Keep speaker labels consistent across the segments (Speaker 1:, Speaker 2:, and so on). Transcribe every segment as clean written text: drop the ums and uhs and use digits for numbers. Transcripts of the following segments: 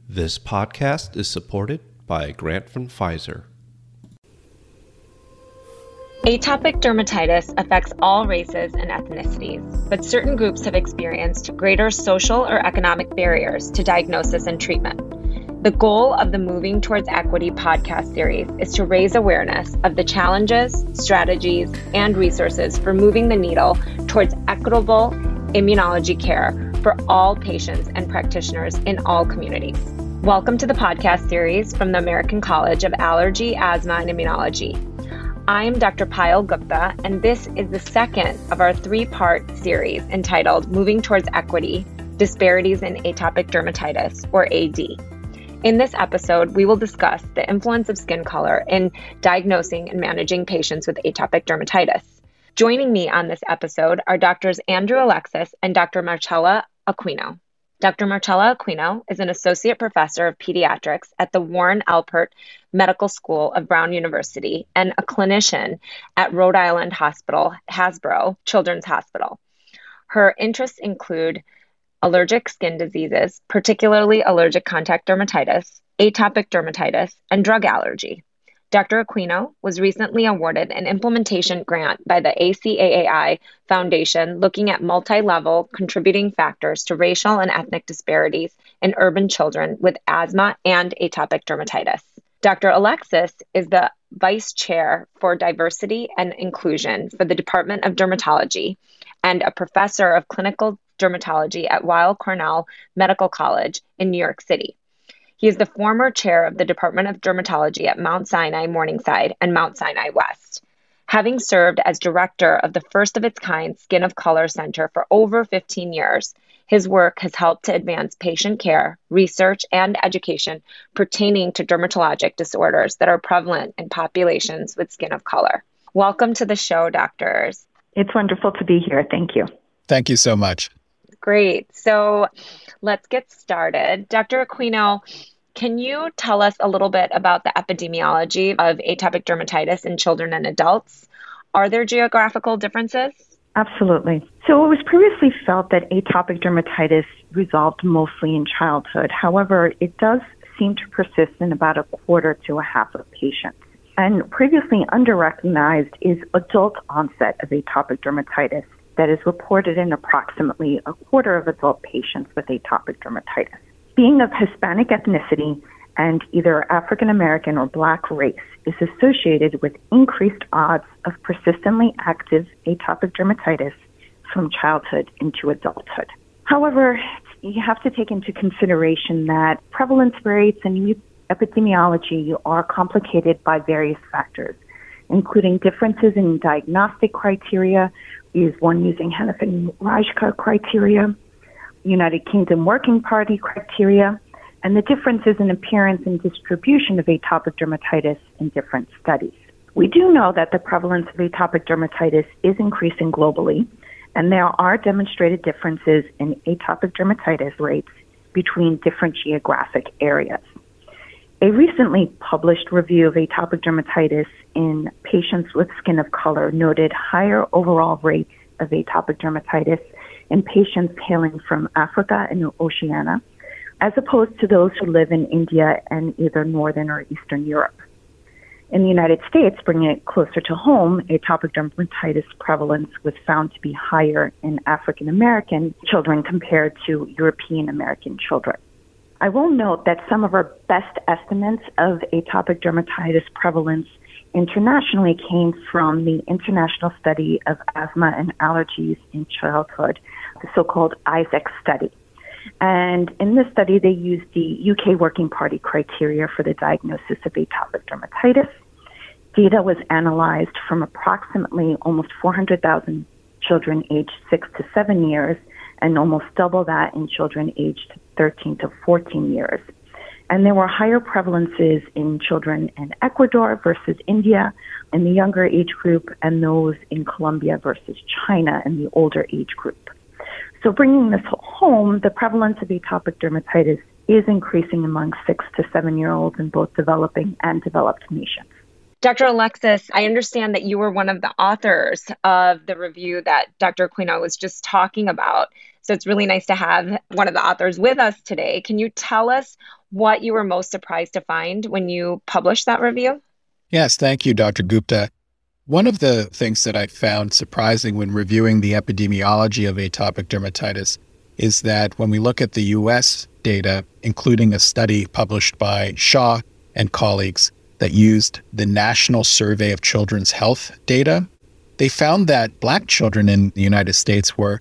Speaker 1: This podcast is supported by a grant from Pfizer.
Speaker 2: Atopic dermatitis affects all races and ethnicities, but certain groups have experienced greater social or economic barriers to diagnosis and treatment. The goal of the Moving Towards Equity podcast series is to raise awareness of the challenges, strategies, and resources for moving the needle towards equitable immunology care for all patients and practitioners in all communities. Welcome to the podcast series from the American College of Allergy, Asthma, and Immunology. I'm Dr. Payal Gupta, and this is the second of our three-part series entitled Moving Towards Equity, Disparities in Atopic Dermatitis, or AD. In this episode, we will discuss the influence of skin color in diagnosing and managing patients with atopic dermatitis. Joining me on this episode are Drs. Andrew Alexis and Dr. Marcella Aquino. Dr. Marcella Aquino is an associate professor of pediatrics at the Warren Alpert Medical School of Brown University and a clinician at Rhode Island Hospital, Hasbro Children's Hospital. Her interests include allergic skin diseases, particularly allergic contact dermatitis, atopic dermatitis, and drug allergy. Dr. Aquino was recently awarded an implementation grant by the ACAAI Foundation looking at multi-level contributing factors to racial and ethnic disparities in urban children with asthma and atopic dermatitis. Dr. Alexis is the Vice Chair for Diversity and Inclusion for the Department of Dermatology and a professor of clinical dermatology at Weill Cornell Medical College in New York City. He is the former chair of the Department of Dermatology at Mount Sinai Morningside and Mount Sinai West. Having served as director of the first of its kind Skin of Color Center for over 15 years, his work has helped to advance patient care, research, and education pertaining to dermatologic disorders that are prevalent in populations with skin of color. Welcome to the show, doctors.
Speaker 3: It's wonderful to be here. Thank you.
Speaker 4: Thank you so much.
Speaker 2: Great. So let's get started. Dr. Aquino, can you tell us a little bit about the epidemiology of atopic dermatitis in children and adults? Are there geographical differences?
Speaker 3: Absolutely. So it was previously felt that atopic dermatitis resolved mostly in childhood. However, it does seem to persist in about a quarter to a half of patients. And previously underrecognized is adult onset of atopic dermatitis that is reported in approximately a quarter of adult patients with atopic dermatitis. Being of Hispanic ethnicity and either African American or Black race is associated with increased odds of persistently active atopic dermatitis from childhood into adulthood. However, you have to take into consideration that prevalence rates and epidemiology are complicated by various factors, including differences in diagnostic criteria. Is one using Hanifin-Rajka criteria, United Kingdom Working Party criteria, and the differences in appearance and distribution of atopic dermatitis in different studies. We do know that the prevalence of atopic dermatitis is increasing globally, and there are demonstrated differences in atopic dermatitis rates between different geographic areas. A recently published review of atopic dermatitis in patients with skin of color noted higher overall rates of atopic dermatitis in patients hailing from Africa and Oceania, as opposed to those who live in India and either Northern or Eastern Europe. In the United States, bringing it closer to home, atopic dermatitis prevalence was found to be higher in African American children compared to European American children. I will note that some of our best estimates of atopic dermatitis prevalence internationally came from the International Study of Asthma and Allergies in Childhood, the so-called ISAC study. And in this study, they used the UK Working Party criteria for the diagnosis of atopic dermatitis. Data was analyzed from approximately almost 400,000 children aged 6 to 7 years and almost double that in children aged 13 to 14 years. And there were higher prevalences in children in Ecuador versus India in the younger age group and those in Colombia versus China in the older age group. So bringing this home, the prevalence of atopic dermatitis is increasing among 6 to 7-year-olds in both developing and developed nations.
Speaker 2: Dr. Alexis, I understand that you were one of the authors of the review that Dr. Aquino was just talking about. So it's really nice to have one of the authors with us today. Can you tell us what you were most surprised to find when you published that review?
Speaker 4: Yes, thank you, Dr. Gupta. One of the things that I found surprising when reviewing the epidemiology of atopic dermatitis is that when we look at the U.S. data, including a study published by Shaw and colleagues that used the National Survey of Children's Health data, they found that Black children in the United States were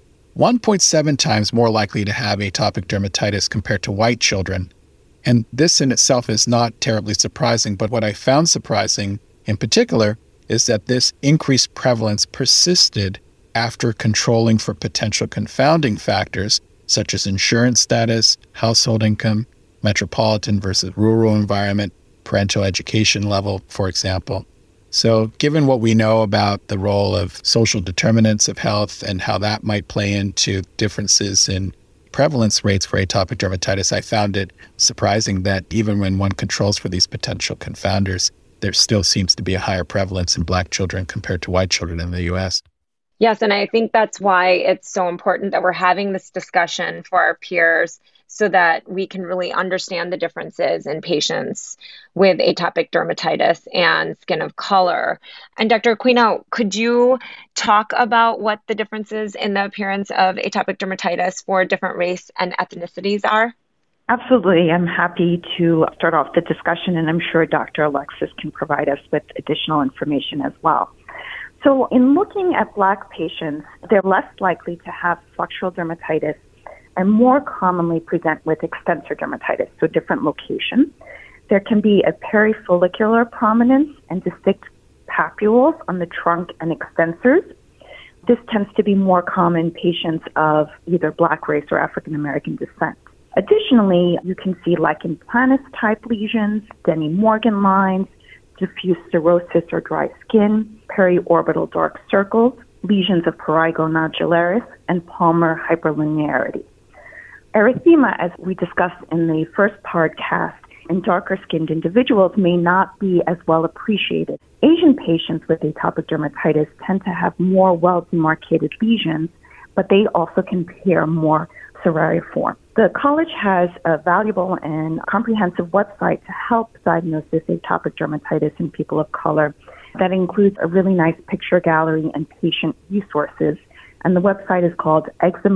Speaker 4: 1.7 times more likely to have atopic dermatitis compared to white children. And this in itself is not terribly surprising, but what I found surprising in particular is that this increased prevalence persisted after controlling for potential confounding factors such as insurance status, household income, metropolitan versus rural environment, parental education level, for example. So given what we know about the role of social determinants of health and how that might play into differences in prevalence rates for atopic dermatitis, I found it surprising that even when one controls for these potential confounders, there still seems to be a higher prevalence in Black children compared to white children in the U.S.
Speaker 2: Yes, and I think that's why it's so important that we're having this discussion for our peers so that we can really understand the differences in patients with atopic dermatitis and skin of color. And Dr. Aquino, could you talk about what the differences in the appearance of atopic dermatitis for different race and ethnicities are?
Speaker 3: Absolutely. I'm happy to start off the discussion, and I'm sure Dr. Alexis can provide us with additional information as well. So in looking at Black patients, they're less likely to have flexural dermatitis and more commonly present with extensor dermatitis, so different locations. There can be a perifollicular prominence and distinct papules on the trunk and extensors. This tends to be more common in patients of either Black race or African American descent. Additionally, you can see lichen planus type lesions, Denny Morgan lines, diffuse cirrhosis or dry skin, periorbital dark circles, lesions of prurigo nodularis, and palmar hyperlinearity. Erythema, as we discussed in the first podcast, in darker-skinned individuals may not be as well appreciated. Asian patients with atopic dermatitis tend to have more well-demarcated lesions, but they also can appear more cerariform. The college has a valuable and comprehensive website to help diagnose this atopic dermatitis in people of color that includes a really nice picture gallery and patient resources. And the website is called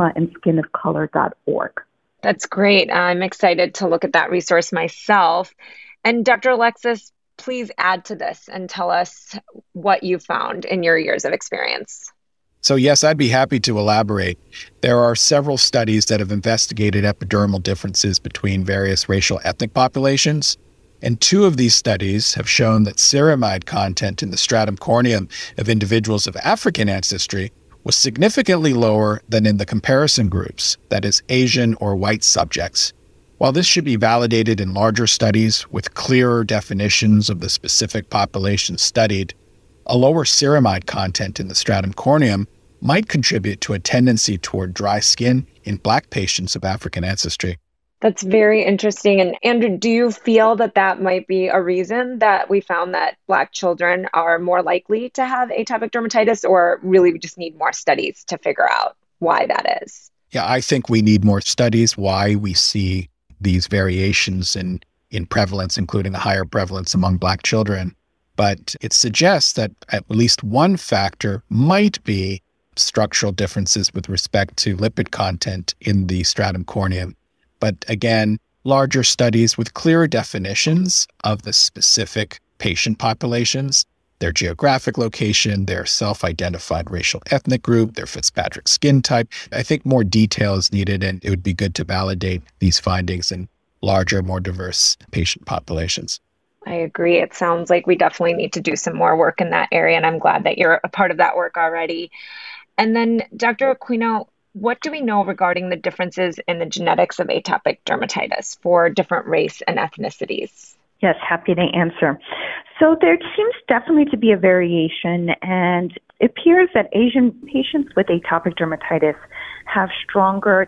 Speaker 3: eczemaandskinofcolor.org.
Speaker 2: That's great. I'm excited to look at that resource myself. And Dr. Alexis, please add to this and tell us what you found in your years of experience.
Speaker 4: So yes, I'd be happy to elaborate. There are several studies that have investigated epidermal differences between various racial ethnic populations. And two of these studies have shown that ceramide content in the stratum corneum of individuals of African ancestry was significantly lower than in the comparison groups, that is, Asian or white subjects. While this should be validated in larger studies with clearer definitions of the specific population studied, a lower ceramide content in the stratum corneum might contribute to a tendency toward dry skin in Black patients of African ancestry.
Speaker 2: That's very interesting. And Andrew, do you feel that that might be a reason that we found that Black children are more likely to have atopic dermatitis, or really we just need more studies to figure out why that is?
Speaker 4: Yeah, I think we need more studies why we see these variations in prevalence, including a higher prevalence among Black children. But it suggests that at least one factor might be structural differences with respect to lipid content in the stratum corneum. But again, larger studies with clearer definitions of the specific patient populations, their geographic location, their self-identified racial ethnic group, their Fitzpatrick skin type. I think more detail is needed, and it would be good to validate these findings in larger, more diverse patient populations.
Speaker 2: I agree. It sounds like we definitely need to do some more work in that area, and I'm glad that you're a part of that work already. And then, Dr. Aquino, what do we know regarding the differences in the genetics of atopic dermatitis for different race and ethnicities?
Speaker 3: Yes, happy to answer. So there seems definitely to be a variation, and it appears that Asian patients with atopic dermatitis have stronger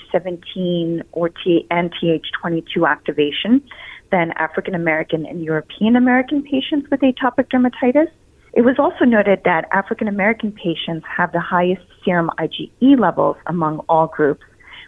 Speaker 3: Th17 and Th22 activation than African American and European American patients with atopic dermatitis. It was also noted that African American patients have the highest serum IgE levels among all groups,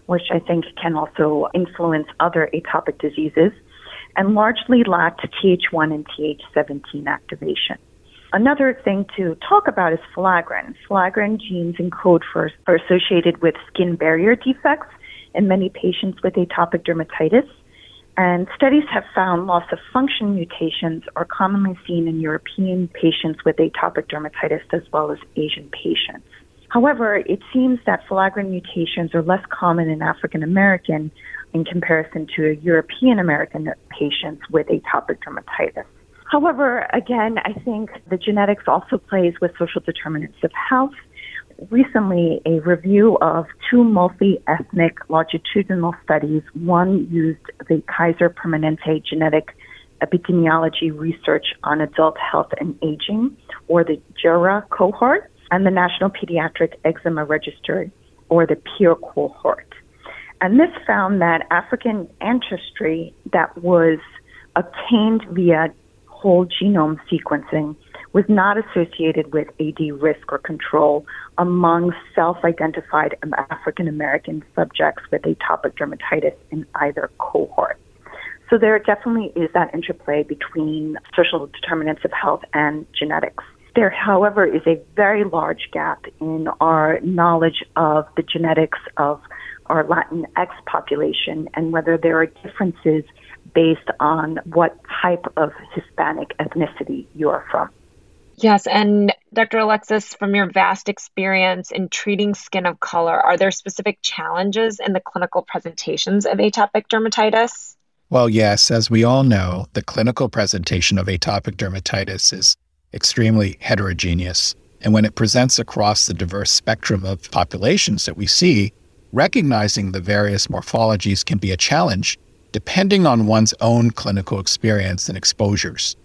Speaker 3: which I think can also influence other atopic diseases, and largely lacked Th1 and Th17 activation. Another thing to talk about is filaggrin. Filaggrin genes are associated with skin barrier defects in many patients with atopic dermatitis. And studies have found loss of function mutations are commonly seen in European patients with atopic dermatitis as well as Asian patients. However, it seems that filaggrin mutations are less common in African American in comparison to European American patients with atopic dermatitis. However, again, I think the genetics also plays with social determinants of health. Recently, a review of two multi-ethnic longitudinal studies, one used the Kaiser Permanente genetic epidemiology research on adult health and aging, or the JERA cohort, and the National Pediatric Eczema Registry, or the PEER cohort. And this found that African ancestry that was obtained via whole genome sequencing was not associated with AD risk or control among self-identified African American subjects with atopic dermatitis in either cohort. So there definitely is that interplay between social determinants of health and genetics. There, however, is a very large gap in our knowledge of the genetics of our Latinx population and whether there are differences based on what type of Hispanic ethnicity you are from.
Speaker 2: Yes, and Dr. Alexis, from your vast experience in treating skin of color, are there specific challenges in the clinical presentations of atopic dermatitis?
Speaker 4: Well, yes, as we all know, the clinical presentation of atopic dermatitis is extremely heterogeneous. And when it presents across the diverse spectrum of populations that we see, recognizing the various morphologies can be a challenge depending on one's own clinical experience and exposures.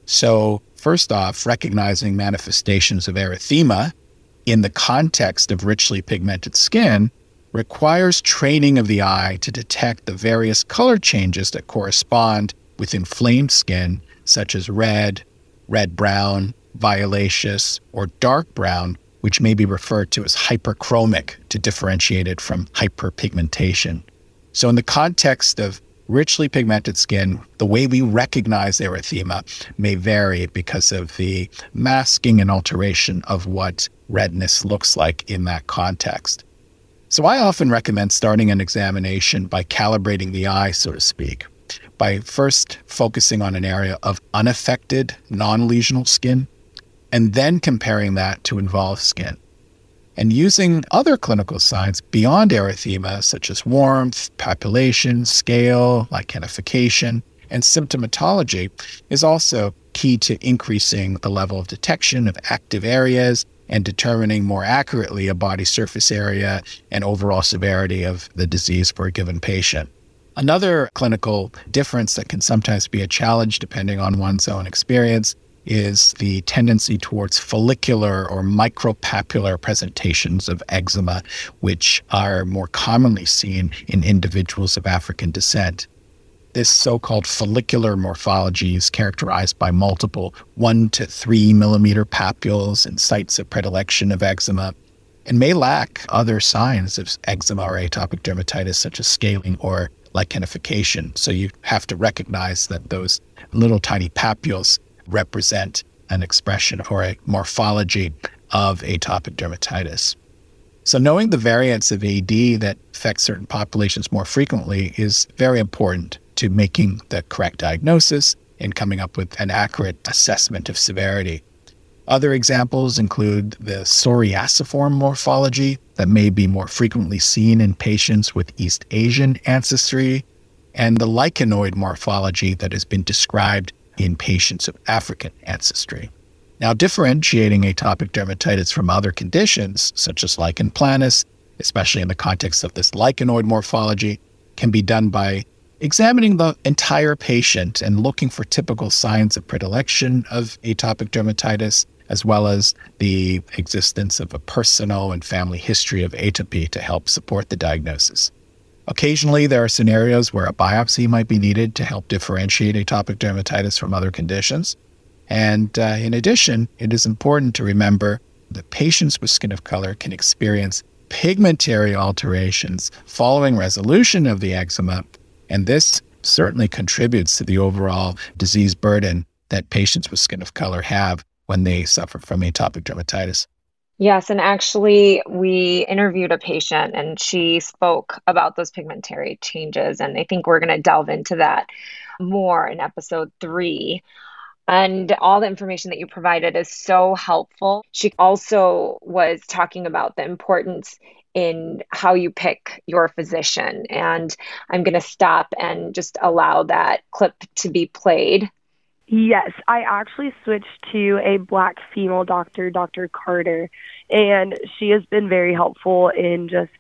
Speaker 4: So first off, recognizing manifestations of erythema in the context of richly pigmented skin requires training of the eye to detect the various color changes that correspond with inflamed skin, such as red, red-brown, violaceous, or dark brown, which may be referred to as hyperchromic to differentiate it from hyperpigmentation. So in the context of richly pigmented skin, the way we recognize erythema may vary because of the masking and alteration of what redness looks like in that context. So I often recommend starting an examination by calibrating the eye, so to speak, by first focusing on an area of unaffected, non-lesional skin, and then comparing that to involved skin. And using other clinical signs beyond erythema, such as warmth, papillation, scale, lichenification, and symptomatology, is also key to increasing the level of detection of active areas and determining more accurately a body surface area and overall severity of the disease for a given patient. Another clinical difference that can sometimes be a challenge depending on one's own experience is the tendency towards follicular or micropapular presentations of eczema, which are more commonly seen in individuals of African descent. This so-called follicular morphology is characterized by multiple 1 to 3 millimeter papules and sites of predilection of eczema, and may lack other signs of eczema or atopic dermatitis, such as scaling or lichenification. So you have to recognize that those little tiny papules represent an expression or a morphology of atopic dermatitis. So knowing the variants of AD that affect certain populations more frequently is very important to making the correct diagnosis and coming up with an accurate assessment of severity. Other examples include the psoriasiform morphology that may be more frequently seen in patients with East Asian ancestry, and the lichenoid morphology that has been described in patients of African ancestry. Now, differentiating atopic dermatitis from other conditions, such as lichen planus, especially in the context of this lichenoid morphology, can be done by examining the entire patient and looking for typical signs of predilection of atopic dermatitis, as well as the existence of a personal and family history of atopy to help support the diagnosis. Occasionally, there are scenarios where a biopsy might be needed to help differentiate atopic dermatitis from other conditions. And in addition, it is important to remember that patients with skin of color can experience pigmentary alterations following resolution of the eczema. And this certainly contributes to the overall disease burden that patients with skin of color have when they suffer from atopic dermatitis.
Speaker 2: Yes, and actually, we interviewed a patient and she spoke about those pigmentary changes. And I think we're going to delve into that more in episode 3. And all the information that you provided is so helpful. She also was talking about the importance in how you pick your physician. And I'm going to stop and just allow that clip to be played.
Speaker 5: Yes, I actually switched to a Black female doctor, Dr. Carter, and she has been very helpful in just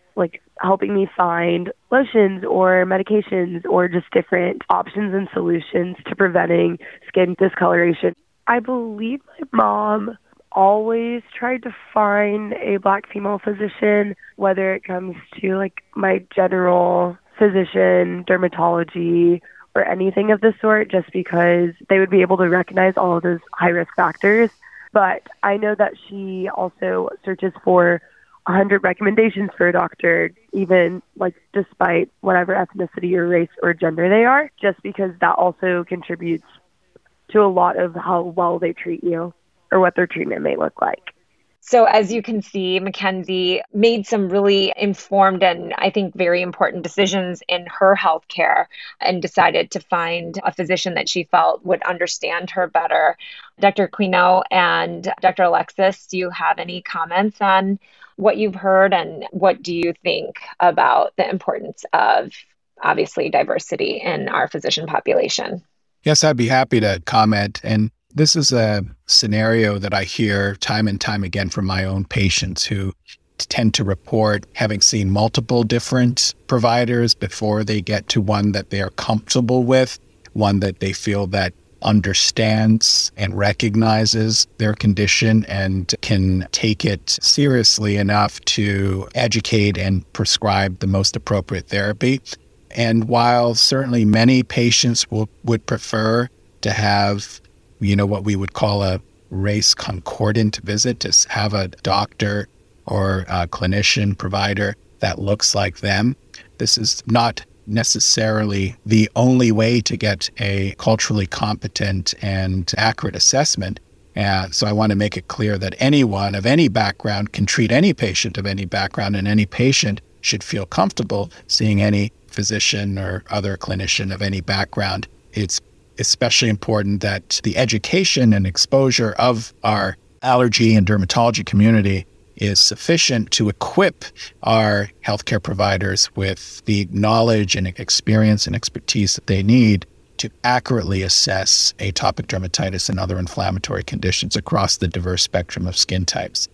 Speaker 5: helping me find lotions or medications or just different options and solutions to preventing skin discoloration. I believe my mom always tried to find a Black female physician, whether it comes to my general physician, dermatology, or anything of the sort, just because they would be able to recognize all of those high-risk factors. But I know that she also searches for 100 recommendations for a doctor, even despite whatever ethnicity or race or gender they are, just because that also contributes to a lot of how well they treat you or what their treatment may look like.
Speaker 2: So as you can see, Mackenzie made some really informed and I think very important decisions in her healthcare and decided to find a physician that she felt would understand her better. Dr. Quino and Dr. Alexis, do you have any comments on what you've heard and what do you think about the importance of, obviously, diversity in our physician population?
Speaker 4: Yes, I'd be happy to comment. And this is a scenario that I hear time and time again from my own patients who tend to report having seen multiple different providers before they get to one that they are comfortable with, one that they feel that understands and recognizes their condition and can take it seriously enough to educate and prescribe the most appropriate therapy. And while certainly many patients would prefer to have what we would call a race concordant visit, to have a doctor or a clinician provider that looks like them. This is not necessarily the only way to get a culturally competent and accurate assessment. So I want to make it clear that anyone of any background can treat any patient of any background, and any patient should feel comfortable seeing any physician or other clinician of any background. It's especially important that the education and exposure of our allergy and dermatology community is sufficient to equip our healthcare providers with the knowledge and experience and expertise that they need to accurately assess atopic dermatitis and other inflammatory conditions across the diverse spectrum of skin types.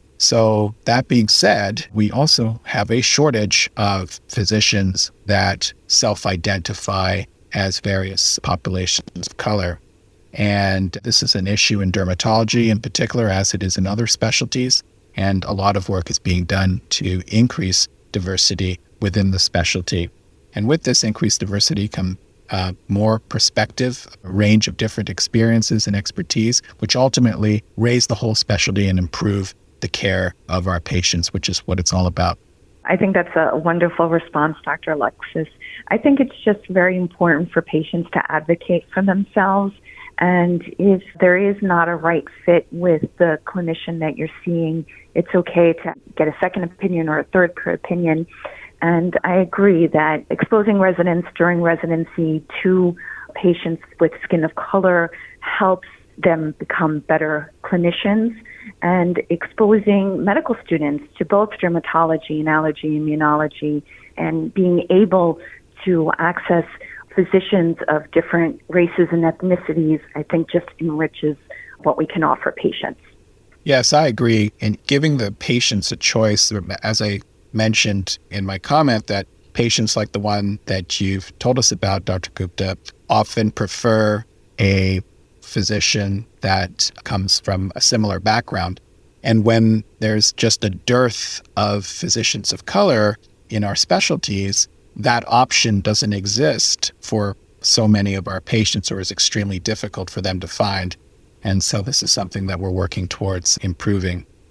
Speaker 4: So that being said, we also have a shortage of physicians that self-identify as various populations of color. And this is an issue in dermatology in particular, as it is in other specialties. And a lot of work is being done to increase diversity within the specialty. And with this increased diversity come more perspective, a range of different experiences and expertise, which ultimately raise the whole specialty and improve the care of our patients, which is what it's all about.
Speaker 3: I think that's a wonderful response, Dr. Alexis. I think it's just very important for patients to advocate for themselves. And if there is not a right fit with the clinician that you're seeing, it's okay to get a second opinion or a third opinion. And I agree that exposing residents during residency to patients with skin of color helps them become better clinicians, and exposing medical students to both dermatology and allergy immunology and being able to access physicians of different races and ethnicities, I think just enriches what we can offer patients.
Speaker 4: Yes, I agree. And giving the patients a choice, as I mentioned in my comment, that patients like the one that you've told us about, Dr. Gupta, often prefer a physician that comes from a similar background. And when there's just a dearth of physicians of color in our specialties, that option doesn't exist for so many of our patients, or is extremely difficult for them to find. And so this is something that we're working towards improving.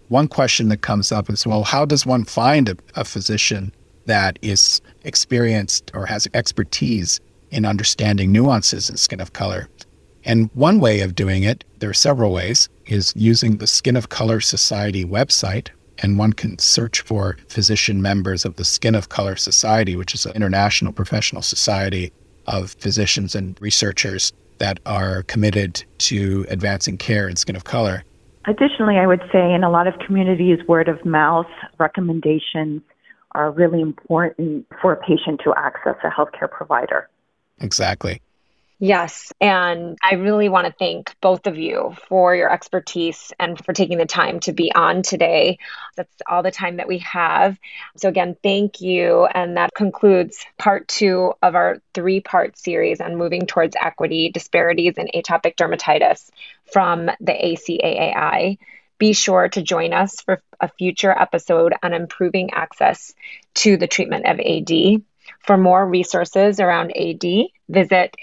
Speaker 4: one question that comes up is, well, how does one find a physician that is experienced or has expertise in understanding nuances in skin of color? And one way of doing it, there are several ways, is using the Skin of Color Society website. And one can search for physician members of the Skin of Color Society, which is an international professional society of physicians and researchers that are committed to advancing care in skin of color.
Speaker 3: Additionally, I would say in a lot of communities, word of mouth recommendations are really important for a patient to access a healthcare provider.
Speaker 4: Exactly.
Speaker 2: Yes. And I really want to thank both of you for your expertise and for taking the time to be on today. That's all the time that we have. So again, thank you. And that concludes part 2 of our 3-part series on moving towards equity, disparities in atopic dermatitis from the ACAAI. Be sure to join us for a future episode on improving access to the treatment of AD. For more resources around AD, visit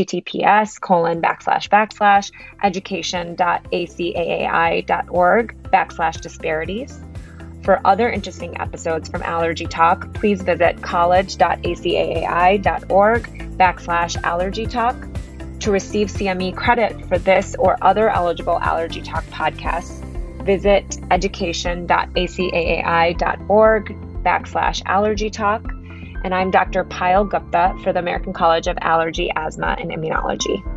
Speaker 2: https://education.acaai.org/disparities. For other interesting episodes from Allergy Talk, please visit college.acaai.org/allergy talk. To receive CME credit for this or other eligible Allergy Talk podcasts, visit education.acaai.org/allergy talk. And I'm Dr. Payal Gupta for the American College of Allergy, Asthma, and Immunology.